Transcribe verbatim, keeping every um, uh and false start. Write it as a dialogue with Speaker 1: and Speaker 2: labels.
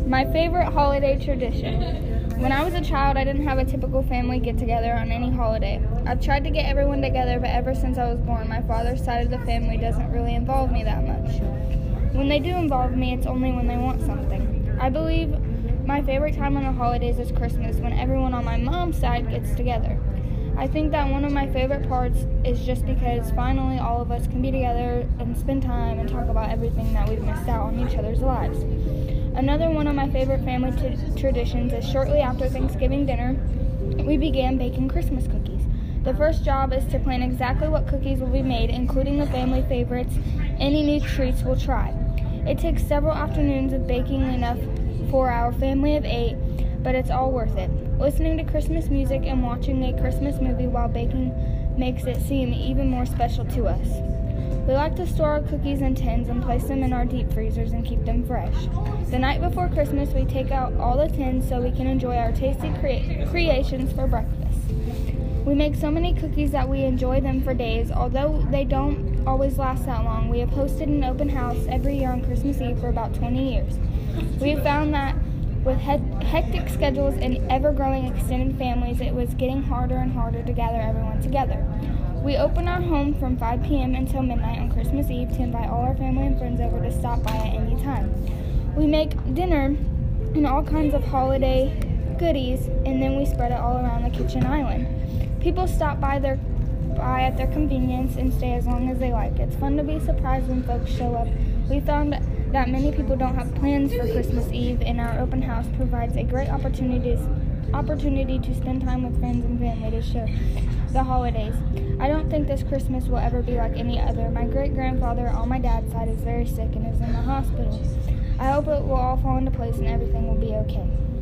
Speaker 1: My favorite holiday tradition. When I was a child, I didn't have a typical family get-together on any holiday. I've tried to get everyone together, but ever since I was born, my father's side of the family doesn't really involve me that much. When they do involve me, it's only when they want something. I believe my favorite time on the holidays is Christmas, when everyone on my mom's side gets together. I think that one of my favorite parts is just because finally all of us can be together and spend time and talk about everything that we've missed out on each other's lives. Another one of my favorite family t- traditions is shortly after Thanksgiving dinner, we began baking Christmas cookies. The first job is to plan exactly what cookies will be made, including the family favorites, any new treats we'll try. It takes several afternoons of baking enough for our family of eight, but it's all worth it. Listening to Christmas music and watching a Christmas movie while baking makes it seem even more special to us. We like to store our cookies in tins and place them in our deep freezers and keep them fresh. The night before Christmas, we take out all the tins so we can enjoy our tasty crea- creations for breakfast. We make so many cookies that we enjoy them for days. Although they don't always last that long, we have hosted an open house every year on Christmas Eve for about twenty years. We have found that with he- hectic schedules and ever-growing extended families, it was getting harder and harder to gather everyone together. We open our home from five p.m. until midnight on Christmas Eve to invite all our family and friends over to stop by at any time. We make dinner and all kinds of holiday goodies, and then we spread it all around the kitchen island. People stop by their by at their convenience and stay as long as they like. It's fun to be surprised when folks show up. We found that many people don't have plans for Christmas Eve, and our open house provides a great opportunity opportunity to spend time with friends and family to share the holidays. I don't think this Christmas will ever be like any other. My great-grandfather on my dad's side is very sick and is in the hospital. I hope it will all fall into place and everything will be okay.